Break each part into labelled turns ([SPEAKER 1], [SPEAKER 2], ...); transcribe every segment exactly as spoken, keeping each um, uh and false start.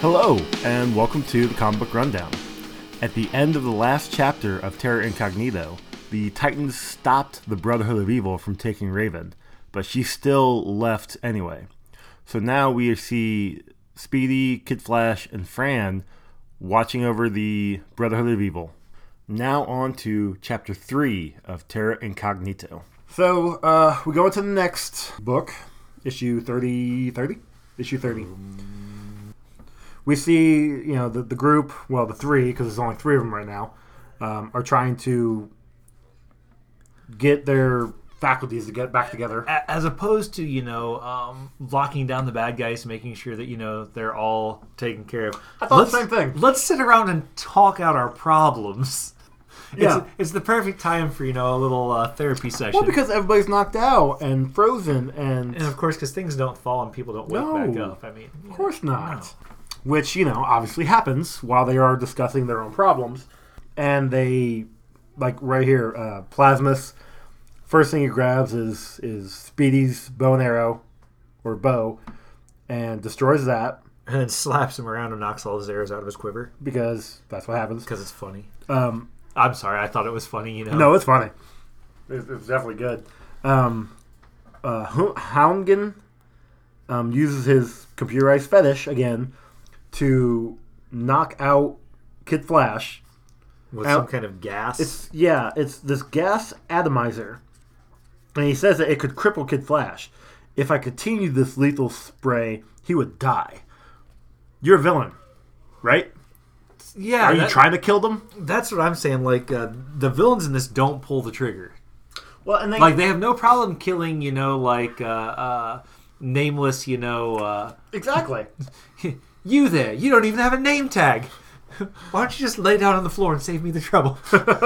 [SPEAKER 1] Hello, and welcome to the Comic Book Rundown. At the end of the last chapter of Terra Incognito, the Titans stopped the Brotherhood of Evil from taking Raven, but she still left anyway. So now we see Speedy, Kid Flash, and Fran watching over the Brotherhood of Evil. Now on to Chapter three of Terra Incognito. So, uh, we go into the next book, issue thirty, thirty? Issue thirty. We see, you know, the, the group, well, the three, because there's only three of them right now, um, are trying to get their faculties to get back together.
[SPEAKER 2] As opposed to, you know, um, locking down the bad guys, making sure that, you know, they're all taken care of.
[SPEAKER 1] I thought
[SPEAKER 2] let's,
[SPEAKER 1] the same thing.
[SPEAKER 2] Let's sit around and talk out our problems.
[SPEAKER 1] Yeah.
[SPEAKER 2] It's, it's the perfect time for, you know, a little uh, therapy session.
[SPEAKER 1] Well, because everybody's knocked out and frozen and...
[SPEAKER 2] And, of course, because things don't fall and people don't wake
[SPEAKER 1] No.
[SPEAKER 2] back up. I mean...
[SPEAKER 1] Of course
[SPEAKER 2] know,
[SPEAKER 1] not.
[SPEAKER 2] no.
[SPEAKER 1] Which, you know, obviously happens while they are discussing their own problems. And they, like right here, uh, Plasmus, first thing he grabs is, is Speedy's bow and arrow, or bow, and destroys that.
[SPEAKER 2] And then slaps him around and knocks all his arrows out of his quiver.
[SPEAKER 1] Because that's what happens.
[SPEAKER 2] Because it's funny.
[SPEAKER 1] Um,
[SPEAKER 2] I'm sorry, I thought it was funny, you know.
[SPEAKER 1] no, it's funny. It's, it's definitely good. Um, uh, Houngan um, uses his computerized fetish, again, to knock out Kid Flash.
[SPEAKER 2] With
[SPEAKER 1] out.
[SPEAKER 2] some kind of gas.
[SPEAKER 1] It's yeah, it's this gas atomizer. And he says that it could cripple Kid Flash. If I continued this lethal spray, he would die. You're a villain, right?
[SPEAKER 2] Yeah.
[SPEAKER 1] Are you
[SPEAKER 2] that,
[SPEAKER 1] trying to kill them?
[SPEAKER 2] That's what I'm saying. Like, uh, the villains in this don't pull the trigger.
[SPEAKER 1] Well, and they,
[SPEAKER 2] Like, they have no problem killing, you know, like, uh, uh, nameless, you know, uh...
[SPEAKER 1] exactly.
[SPEAKER 2] You there, you don't even have a name tag. Why don't you just lay down on the floor and save me the trouble?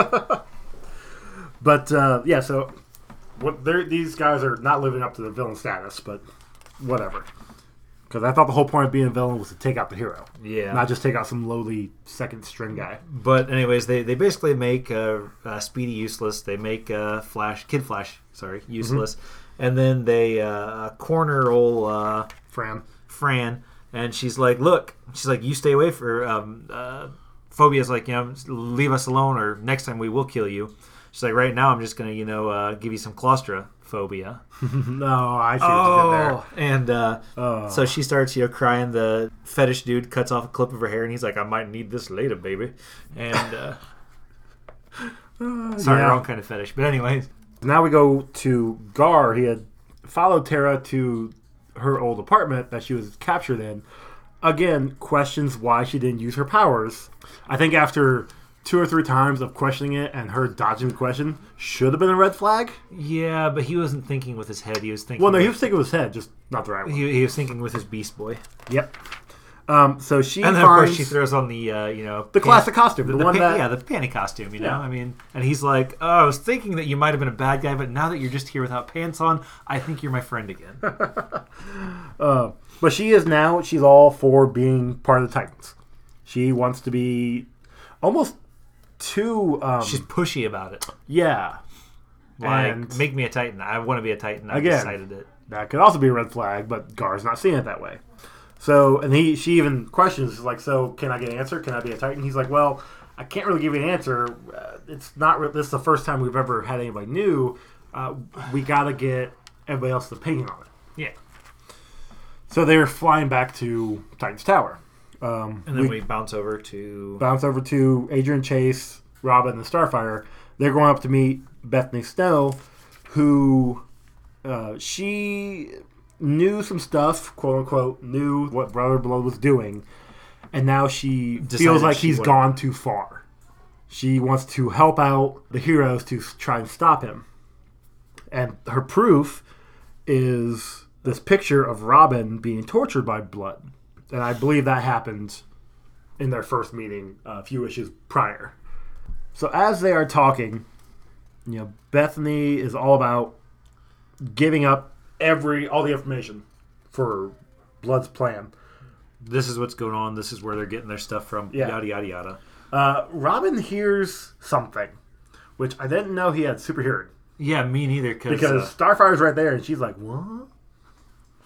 [SPEAKER 1] But, uh, yeah, so what these guys are not living up to the villain status, but whatever. Because I thought the whole point of being a villain was to take out the hero.
[SPEAKER 2] Yeah.
[SPEAKER 1] Not just take out some lowly second string guy.
[SPEAKER 2] But anyways, they, they basically make uh, uh, Speedy useless. They make uh, Flash, Kid Flash, sorry, useless. Mm-hmm. And then they uh, corner old uh,
[SPEAKER 1] Fran.
[SPEAKER 2] Fran. And she's like, look, she's like, you stay away for, um, uh, Phobia's like, you know, leave us alone or next time we will kill you. She's like, right now I'm just going to, you know, uh, give you some claustrophobia.
[SPEAKER 1] No, I see
[SPEAKER 2] oh,
[SPEAKER 1] what you did there.
[SPEAKER 2] And uh,
[SPEAKER 1] oh.
[SPEAKER 2] so she starts, you know, crying. The fetish dude cuts off a clip of her hair and he's like, I might need this later, baby. And, uh, uh, sorry,
[SPEAKER 1] yeah.
[SPEAKER 2] wrong kind of fetish. But anyways.
[SPEAKER 1] Now we go to Gar. He had followed Terra to her old apartment that she was captured in. Again, questions why she didn't use her powers. I think after two or three times of questioning it and her dodging the question, should have been a red flag.
[SPEAKER 2] Yeah, but he wasn't thinking with his head. He was thinking.
[SPEAKER 1] Well, no,
[SPEAKER 2] with,
[SPEAKER 1] he was thinking with his head, just not the right one.
[SPEAKER 2] He, he was thinking with his Beast Boy.
[SPEAKER 1] Yep. Um, so she
[SPEAKER 2] and then
[SPEAKER 1] finds
[SPEAKER 2] of course she throws on the uh, you know
[SPEAKER 1] the
[SPEAKER 2] pan-
[SPEAKER 1] classic costume, the,
[SPEAKER 2] the,
[SPEAKER 1] the one
[SPEAKER 2] pan-
[SPEAKER 1] that
[SPEAKER 2] yeah the panty costume. You know,
[SPEAKER 1] yeah.
[SPEAKER 2] I mean, and he's like, oh, I was thinking that you might have been a bad guy, but now that you're just here without pants on, I think you're my friend again.
[SPEAKER 1] uh, but she is now. She's all for being part of the Titans. She wants to be almost too. Um,
[SPEAKER 2] She's pushy about it.
[SPEAKER 1] Yeah.
[SPEAKER 2] Like,
[SPEAKER 1] and
[SPEAKER 2] make me a Titan. I want to be a Titan. I
[SPEAKER 1] again,
[SPEAKER 2] decided it.
[SPEAKER 1] That could also be a red flag, but Gar's not seeing it that way. So, and he, she even questions, like, so can I get an answer? Can I be a Titan? He's like, well, I can't really give you an answer. Uh, it's not. Re- this is the first time we've ever had anybody new. Uh, we got to get everybody else's opinion on it.
[SPEAKER 2] Yeah.
[SPEAKER 1] So they're flying back to Titan's Tower. Um,
[SPEAKER 2] and then we, we bounce over to
[SPEAKER 1] bounce over to Adrian Chase, Robin, and Starfire. They're going up to meet Bethany Snow, who uh, she knew some stuff, quote unquote, knew what Brother Blood was doing, and now she
[SPEAKER 2] Decided
[SPEAKER 1] feels like
[SPEAKER 2] she
[SPEAKER 1] he's
[SPEAKER 2] wouldn't.
[SPEAKER 1] gone too far. She wants to help out the heroes to try and stop him. And her proof is this picture of Robin being tortured by Blood. And I believe that happened in their first meeting a few issues prior. So as they are talking, you know, Bethany is all about giving up every all the information for Blood's plan.
[SPEAKER 2] This is what's going on. This is where they're getting their stuff from.
[SPEAKER 1] Yeah.
[SPEAKER 2] Yada, yada, yada.
[SPEAKER 1] Uh, Robin hears something, which I didn't know he had super hearing.
[SPEAKER 2] Yeah, me neither.
[SPEAKER 1] Because
[SPEAKER 2] uh,
[SPEAKER 1] Starfire's right there, and she's like, what?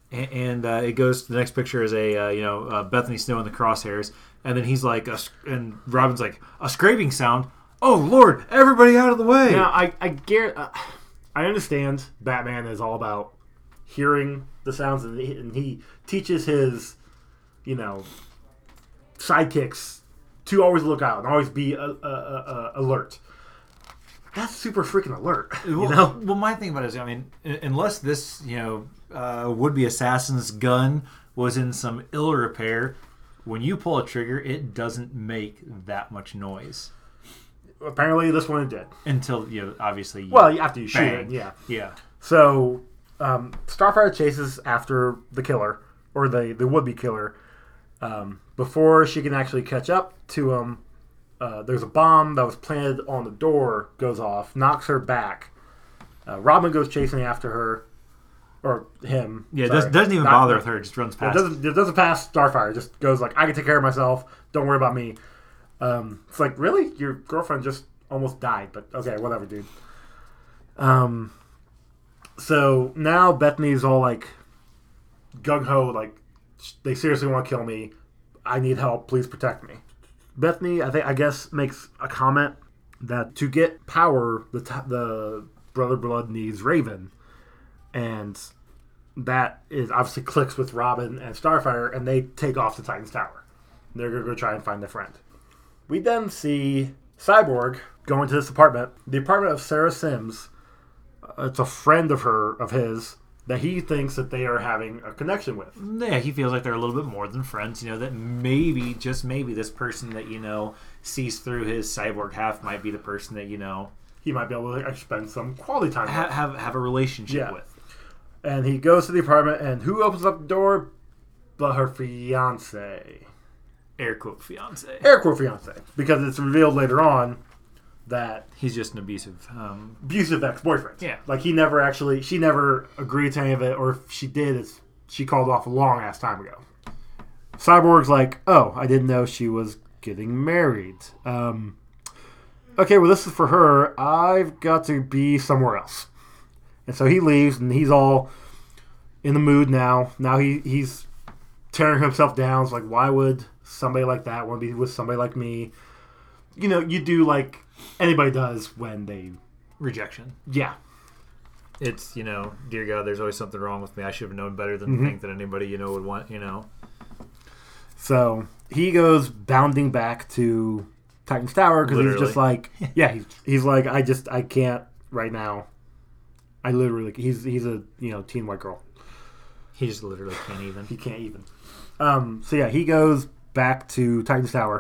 [SPEAKER 2] and, and uh, it goes to the next picture is a uh, you know uh, Bethany Snow in the crosshairs, and then he's like, a, and Robin's like, a scraping sound. Oh Lord, everybody out of the way!
[SPEAKER 1] Now I I gar- uh, I understand Batman is all about hearing the sounds, and he, and he teaches his, you know, sidekicks to always look out and always be uh, uh, uh, alert. That's super freaking alert, you
[SPEAKER 2] well,
[SPEAKER 1] know.
[SPEAKER 2] Well, my thing about it is, I mean, unless this, you know, uh, would-be assassin's gun was in some ill repair, when you pull a trigger, it doesn't make that much noise.
[SPEAKER 1] Apparently, this one it did.
[SPEAKER 2] Until, you know, obviously... You
[SPEAKER 1] well, after you shoot
[SPEAKER 2] bang.
[SPEAKER 1] it, yeah.
[SPEAKER 2] Yeah.
[SPEAKER 1] So, um, Starfire chases after the killer, or the, the would-be killer. Um, before she can actually catch up to him, uh, there's a bomb that was planted on the door, goes off, knocks her back. Uh, Robin goes chasing after her, or him.
[SPEAKER 2] Yeah, it
[SPEAKER 1] sorry.
[SPEAKER 2] doesn't, doesn't even
[SPEAKER 1] Not,
[SPEAKER 2] bother with her, it just runs
[SPEAKER 1] It
[SPEAKER 2] past.
[SPEAKER 1] doesn't, it doesn't pass Starfire, it just goes like, I can take care of myself, don't worry about me. Um, it's like, really? Your girlfriend just almost died, but okay, whatever, dude. Um, so now Bethany's all like gung-ho, like, they seriously want to kill me. I need help. Please protect me. Bethany, I think, I guess, makes a comment that to get power, the t- the Brother Blood needs Raven, and that is obviously clicks with Robin and Starfire, and they take off to Titan's Tower. They're gonna go try and find their friend. We then see Cyborg go into this apartment, the apartment of Sarah Sims. Uh, it's a friend of her, of his, that he thinks that they are having a connection with.
[SPEAKER 2] Yeah, he feels like they're a little bit more than friends. You know, that maybe, just maybe, this person that, you know, sees through his cyborg half might be the person that, you know...
[SPEAKER 1] He might be able to like, spend some quality time
[SPEAKER 2] ha-
[SPEAKER 1] with.
[SPEAKER 2] Have, have a relationship
[SPEAKER 1] Yeah.
[SPEAKER 2] with.
[SPEAKER 1] And he goes to the apartment, and who opens up the door but her fiancé?
[SPEAKER 2] Air quote fiance.
[SPEAKER 1] Air quote fiancé. Because it's revealed later on that
[SPEAKER 2] He's just an abusive... Um,
[SPEAKER 1] abusive ex-boyfriend.
[SPEAKER 2] Yeah.
[SPEAKER 1] Like, he never actually... She never agreed to any of it, or if she did, it's, she called off a long-ass time ago. Cyborg's like, oh, I didn't know she was getting married. Um, okay, well, this is for her. I've got to be somewhere else. And so he leaves, and he's all in the mood now. Now he, he's tearing himself down. It's like, why would somebody like that want to be with somebody like me? You know, you do like anybody does when they...
[SPEAKER 2] rejection.
[SPEAKER 1] Yeah.
[SPEAKER 2] It's, you know, dear God, there's always something wrong with me. I should have known better than
[SPEAKER 1] Mm-hmm.
[SPEAKER 2] to think that anybody, you know, would want, you know.
[SPEAKER 1] So he goes bounding back to Titan's Tower because he's
[SPEAKER 2] Literally.
[SPEAKER 1] just like, yeah, he's, he's like, I just, I can't right now. I literally, he's he's a, you know, teen white girl.
[SPEAKER 2] He just literally can't even.
[SPEAKER 1] He can't even. Um, so yeah, he goes back to Titan's Tower,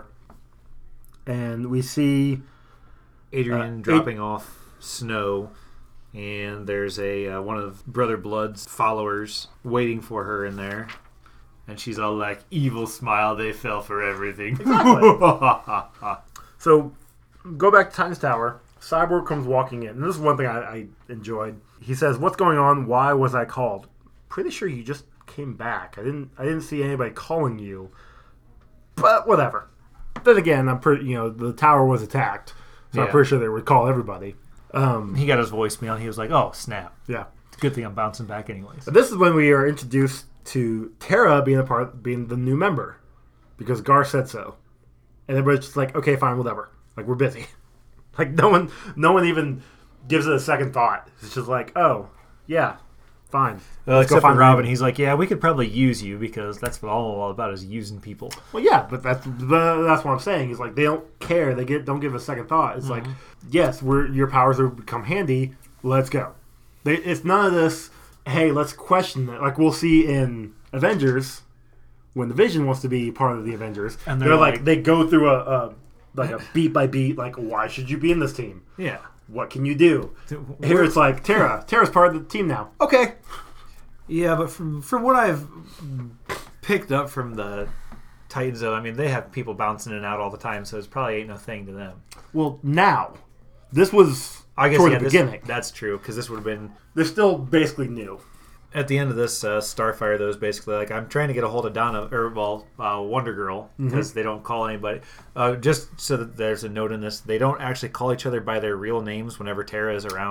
[SPEAKER 1] and we see
[SPEAKER 2] Adrian
[SPEAKER 1] Uh,
[SPEAKER 2] dropping off Snow, and there's a uh, one of Brother Blood's followers waiting for her in there, and she's all like, "Evil smile, they fell for everything."
[SPEAKER 1] Exactly. So go back to Titan's Tower. Cyborg comes walking in, and this is one thing I, I enjoyed. He says, "What's going on? Why was I called?" Pretty sure you just came back. I didn't. I didn't see anybody calling you. But whatever. Then again, I'm pretty. You know, the tower was attacked, so
[SPEAKER 2] Yeah.
[SPEAKER 1] I'm pretty sure they would call everybody. Um,
[SPEAKER 2] He got his voicemail, and he was like, "Oh snap!
[SPEAKER 1] yeah.
[SPEAKER 2] It's a good thing I'm bouncing back anyways."
[SPEAKER 1] But this is when we are introduced to Tara being a part, being the new member, because Gar said so, and everybody's just like, "Okay, fine, whatever. Like we're busy." Like no one, no one even gives it a second thought. It's just like, "Oh, yeah, fine."
[SPEAKER 2] Well,
[SPEAKER 1] Let's go
[SPEAKER 2] except for
[SPEAKER 1] find
[SPEAKER 2] Robin,
[SPEAKER 1] Raven.
[SPEAKER 2] he's like, "Yeah, we could probably use you because that's what all all about is using people."
[SPEAKER 1] Well, yeah, but that's the, that's what I'm saying. Is like they don't care. They get don't give a second thought. It's like, yes, we're your powers have become handy. Let's go. They, it's none of this. Hey, let's question it. Like we'll see in Avengers when the Vision wants to be part of the Avengers,
[SPEAKER 2] And
[SPEAKER 1] they're,
[SPEAKER 2] they're
[SPEAKER 1] like,
[SPEAKER 2] like-
[SPEAKER 1] they go through a, a like a beat by beat. Like, why should you be in this team?
[SPEAKER 2] Yeah.
[SPEAKER 1] What can you do? Here it's like Tara. Tara's part of the team now. Okay.
[SPEAKER 2] Yeah, but from from what I've picked up from the Titans, though, I mean, they have people bouncing in and out all the time, so it's probably ain't no thing to them.
[SPEAKER 1] Well, now this was
[SPEAKER 2] I guess
[SPEAKER 1] toward
[SPEAKER 2] yeah,
[SPEAKER 1] the
[SPEAKER 2] this-
[SPEAKER 1] beginning.
[SPEAKER 2] that's true because this would have been
[SPEAKER 1] They're still basically new.
[SPEAKER 2] at the end of this uh, Starfire. Though is basically like I'm trying to get a hold of Donna or well uh, Wonder Girl because they don't call anybody. Uh, just so that there's a note in this, they don't actually call each other by their real names whenever Tara is around.
[SPEAKER 1] Yep.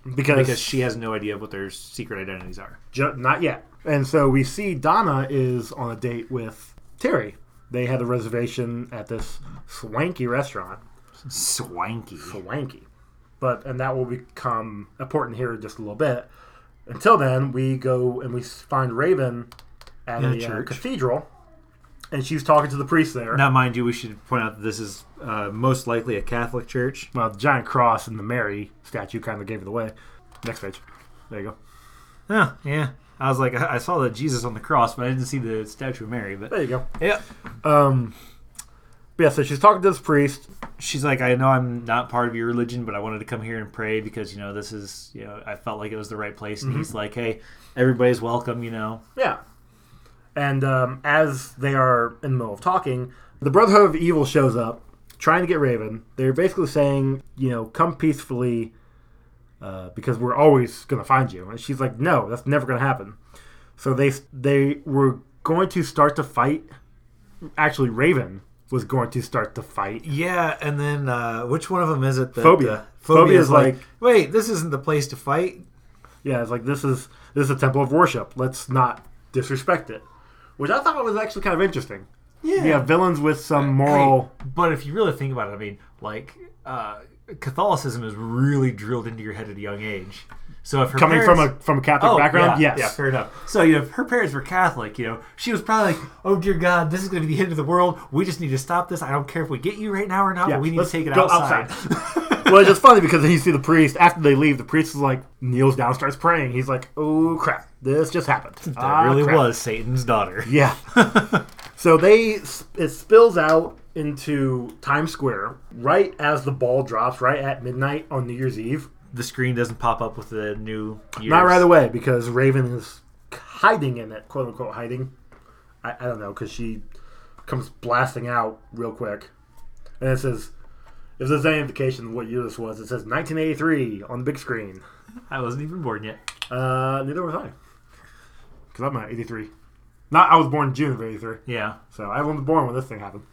[SPEAKER 1] Because,
[SPEAKER 2] because she has no idea what their secret identities are.
[SPEAKER 1] ju- not yet. And so we see Donna is on a date with Terry. They had a reservation at this swanky restaurant.
[SPEAKER 2] Swanky.
[SPEAKER 1] Swanky. But, and that will become important here in just a little bit. Until then, we go and we find Raven at
[SPEAKER 2] In
[SPEAKER 1] a,
[SPEAKER 2] a
[SPEAKER 1] uh,
[SPEAKER 2] church.
[SPEAKER 1] cathedral. And she's talking to the priest there.
[SPEAKER 2] Now, mind you, we should point out that this is uh, most likely a Catholic church.
[SPEAKER 1] Well, the giant cross and the Mary statue kind of gave it away. Next page. There you go.
[SPEAKER 2] Oh, yeah. I was like, I I saw the Jesus on the cross, but I didn't see the statue of Mary. But
[SPEAKER 1] There you go.
[SPEAKER 2] yeah,
[SPEAKER 1] Um, but yeah, so she's talking to this priest.
[SPEAKER 2] she's like, I know I'm not part of your religion, but I wanted to come here and pray because, you know, this is, you know, I felt like it was the right place. And he's like, hey, everybody's welcome, you know.
[SPEAKER 1] Yeah. And um, as they are in the middle of talking, the Brotherhood of Evil shows up, trying to get Raven. They're basically saying, you know, come peacefully uh, because we're always going to find you. And she's like, no, that's never going to happen. So they they were going to start to fight. Actually, Raven was going to start to fight.
[SPEAKER 2] Yeah, and then uh, which one of them is it? That,
[SPEAKER 1] Phobia.
[SPEAKER 2] Uh, Phobia
[SPEAKER 1] Phobia
[SPEAKER 2] is
[SPEAKER 1] is
[SPEAKER 2] like,
[SPEAKER 1] like-
[SPEAKER 2] wait, this isn't the place to fight.
[SPEAKER 1] Yeah, it's like, this is this is a temple of worship. Let's not disrespect it. Which I thought was actually kind of interesting.
[SPEAKER 2] Yeah.
[SPEAKER 1] You have villains with some moral...
[SPEAKER 2] Hey, but if you really think about it, I mean, like, uh, Catholicism is really drilled into your head at a young age. So if her
[SPEAKER 1] Coming
[SPEAKER 2] parents,
[SPEAKER 1] from a from a Catholic
[SPEAKER 2] oh,
[SPEAKER 1] background,
[SPEAKER 2] yeah,
[SPEAKER 1] yes.
[SPEAKER 2] yeah, fair enough. So you know, if her parents were Catholic, you know, she was probably like, "Oh dear God, this is going to be the end of the world. We just need to stop this. I don't care if we get you right now or not,
[SPEAKER 1] Yeah,
[SPEAKER 2] but we need
[SPEAKER 1] let's
[SPEAKER 2] to take it
[SPEAKER 1] go
[SPEAKER 2] outside."
[SPEAKER 1] well, it's just funny because then you see the priest, after they leave, the priest is like, kneels down, starts praying. He's like, oh crap, this just happened.
[SPEAKER 2] That
[SPEAKER 1] Ah,
[SPEAKER 2] really
[SPEAKER 1] crap.
[SPEAKER 2] was Satan's daughter.
[SPEAKER 1] Yeah. So they, it spills out into Times Square right as the ball drops, right at midnight on New Year's Eve.
[SPEAKER 2] The screen doesn't pop up with the new years.
[SPEAKER 1] Not right away because Raven is hiding in it, quote unquote hiding. I, I don't know, because she comes blasting out real quick. And it says, if there's any indication of what year this was, it says nineteen eighty-three on the big screen.
[SPEAKER 2] I wasn't even born yet.
[SPEAKER 1] Uh, neither was I. Because I'm not eighty-three. Not, I was born in June of eighty-three.
[SPEAKER 2] Yeah.
[SPEAKER 1] So I wasn't born when this thing happened.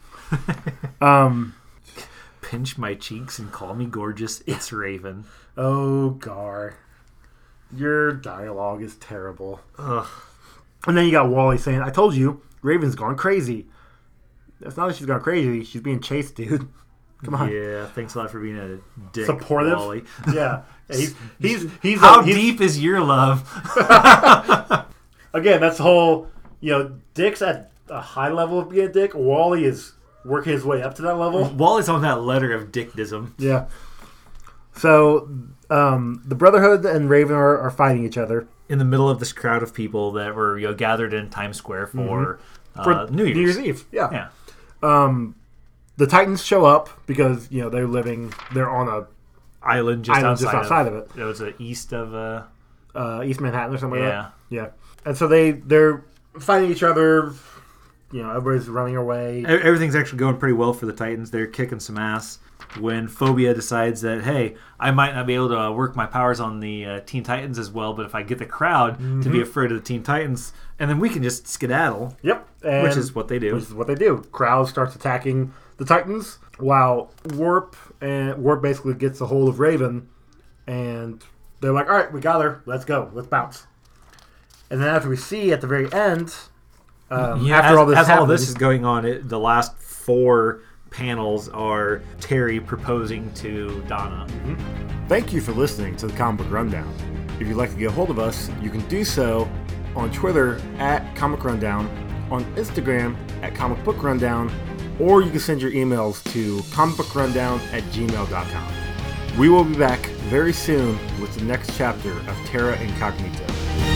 [SPEAKER 1] um,
[SPEAKER 2] Pinch my cheeks and call me gorgeous. It's Raven.
[SPEAKER 1] oh, Gar. Your dialogue is terrible.
[SPEAKER 2] Ugh.
[SPEAKER 1] And then you got Wally saying, I told you, Raven's gone crazy. It's not that she's gone crazy. She's being chased, dude. Come on.
[SPEAKER 2] Yeah, thanks a lot for being a dick,
[SPEAKER 1] Supportive?
[SPEAKER 2] Wally.
[SPEAKER 1] Yeah. He's, he's, he's,
[SPEAKER 2] How
[SPEAKER 1] a, he's
[SPEAKER 2] deep is your love?
[SPEAKER 1] Again, that's the whole, you know, Dick's at a high level of being a dick. Wally is working his way up to that level.
[SPEAKER 2] Wally's on that letter of dickdism.
[SPEAKER 1] Yeah. So, um, the Brotherhood and Raven are, are fighting each other.
[SPEAKER 2] In the middle of this crowd of people that were, you know, gathered in Times Square for,
[SPEAKER 1] Mm-hmm. For
[SPEAKER 2] uh, New Year's.
[SPEAKER 1] New Year's Eve. Yeah.
[SPEAKER 2] Yeah.
[SPEAKER 1] Um, the Titans show up because, you know, they're living, they're on a
[SPEAKER 2] Island just
[SPEAKER 1] island
[SPEAKER 2] outside,
[SPEAKER 1] just outside
[SPEAKER 2] of,
[SPEAKER 1] of, it.
[SPEAKER 2] It was uh, east of... Uh,
[SPEAKER 1] Uh, East Manhattan or something like
[SPEAKER 2] Yeah.
[SPEAKER 1] that. Yeah. And so they, they're fighting each other. You know, everybody's running away.
[SPEAKER 2] e- everything's actually going pretty well for the Titans. They're kicking some ass. When Phobia decides that, hey, I might not be able to uh, work my powers on the uh, Teen Titans as well, but if I get the crowd
[SPEAKER 1] Mm-hmm.
[SPEAKER 2] to be afraid of the Teen Titans, and then we can just skedaddle,
[SPEAKER 1] Yep. And
[SPEAKER 2] which is what they do.
[SPEAKER 1] Which is what they do. Crowd starts attacking the Titans while Warp and Warp basically gets a hold of Raven, and they're like, "All right, we got her. Let's go. Let's bounce." And then after we see at the very end, um,
[SPEAKER 2] Yeah,
[SPEAKER 1] after
[SPEAKER 2] as,
[SPEAKER 1] all this
[SPEAKER 2] as all
[SPEAKER 1] happens,
[SPEAKER 2] this is going on, it, the last four panels are Terry proposing to Donna.
[SPEAKER 1] thank you for listening to the Comic Book Rundown. If you'd like to get a hold of us, you can do so on Twitter at Comic Rundown, on Instagram at Comic Book Rundown, or you can send your emails to comicbookrundown at gmail dot com. We will be back very soon with the next chapter of Terra Incognita.